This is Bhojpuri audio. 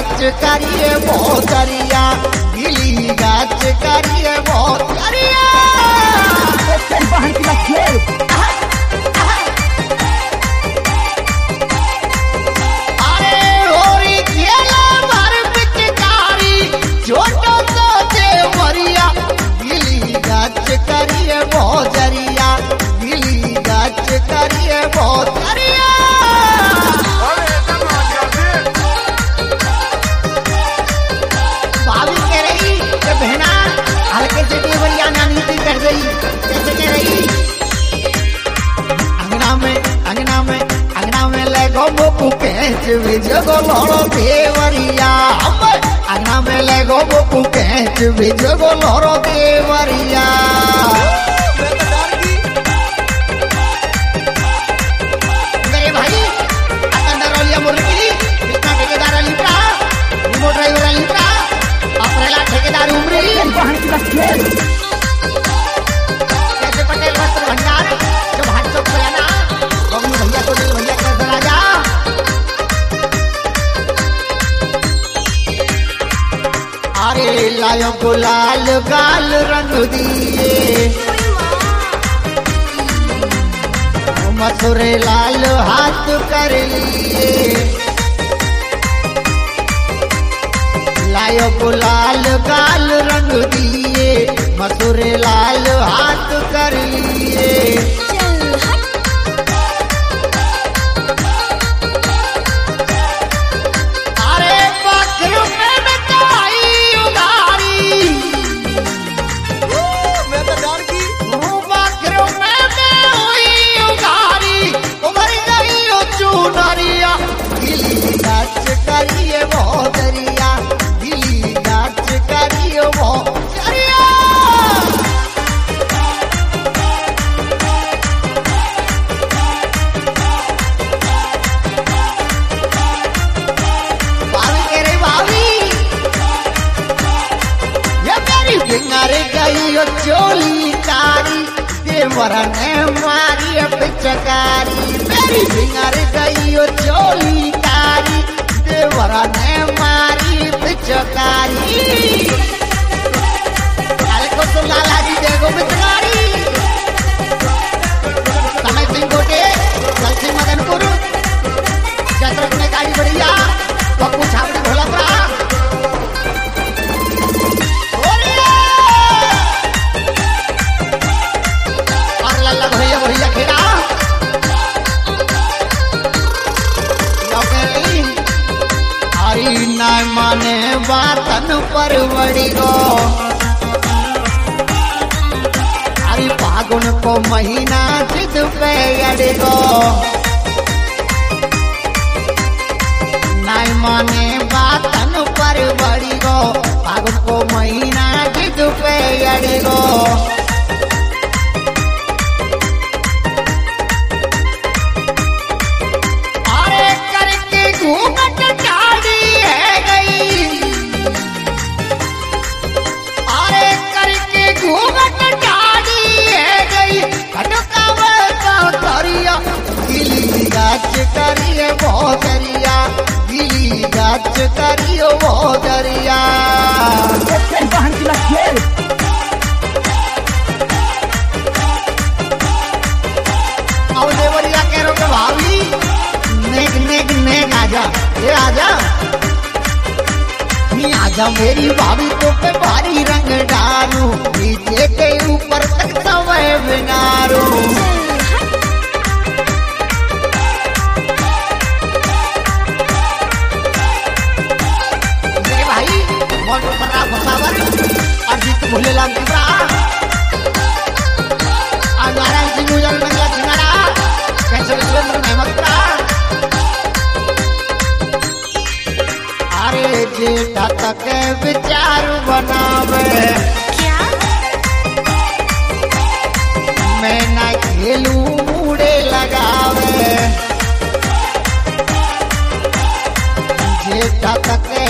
गाच करिए बोतरिया, गिली गाच करिए बोतरिया। बाहर की बात अरे होरी खेला भर पिचकारी, छोटो तो देवरिया, गिली गाच करिए बोतरिया, गिली गाच करिए बोतरिया। भाभी कह रही कि बहना हल्के से देवरिया नानी की कर गई, कैसे कह रही? अंगना में लेगो बोकू कैच विजगो लोड़ो देवरिया, अंगना में लेगो बोकू कैच विजगो लोड़ो देवरिया। मेरे भाई अंदर मुर्गी कितना ठेकेदार लिपरा, रिमोट ड्राइवर लिपरा, अपरेला ठेकेदार उमरी। बाहर की बात कैसे पटेल वस्त्र भंडार जो भाट चौक बयाना, बबलू भैया को दिल भैया कैसे राजा। अरे लायो गुलाल गाल रंग दिए, मथुरे लाल हाथ कर लिए, लायो गुलाल गाल रंग दिए, मथुरे लाल हाथ कर लिए। अरे बकरू में बताई उधारी, मैं तो डर की बकरू में हुई उधारी, उमर गई हो चूनरिया, गिली गाच करिए बोतरिया, गिली गाच करिए बोतरिया। भाभी कह रही भाभी, ये मेरी फिंगर गई हो चोली कारी, देवर ने मारी पिचकारी, मेरी फिंगर गई हो चोली कारी, देवर ने मारी पिचकारी। लाल को तो लाला जी देखो पिचकारी, समय सिंह गोटे, जल सिंह मदनपुर, जसरत में गाड़ी बढ़िया, पप्पू छावड़ी भोलापुरा। और लल्ला भैया भैया खेड़ा हरी ना माने बातन पर बड़ी गो, हरी फागुन को महीना जिद पे अड़ी गो, नाय माने बातन पर बड़ी गो, फागुन को महीना जिद पे अड़ी गो। अरे करके घूंघट डाली है गई, अरे करके घूंघट डाली है गई, खटका बोतरिया, गिली गाच करिए बोतरिया, गिली गाच करिए बोतरिया। बाहर की बात और देवरिया कह रहे हो भाभी नेक नेक नेक आजा, ये आजा नी आजा मेरी भाभी तो पे भारी रंग डालू, नीचे के ऊपर तक समय बिनारू। मेरे भाई मोटू पर्रा भसावर, अजीत भोलेलाल तिबरा, नारायण सिंह उजल मंगला सिंगारा, कैसे विश्वेंद्र मेहमतरा। अरे जेठा तक विचार बनावे, मैं ना खेलू मूड़े लगावे, जेठा तक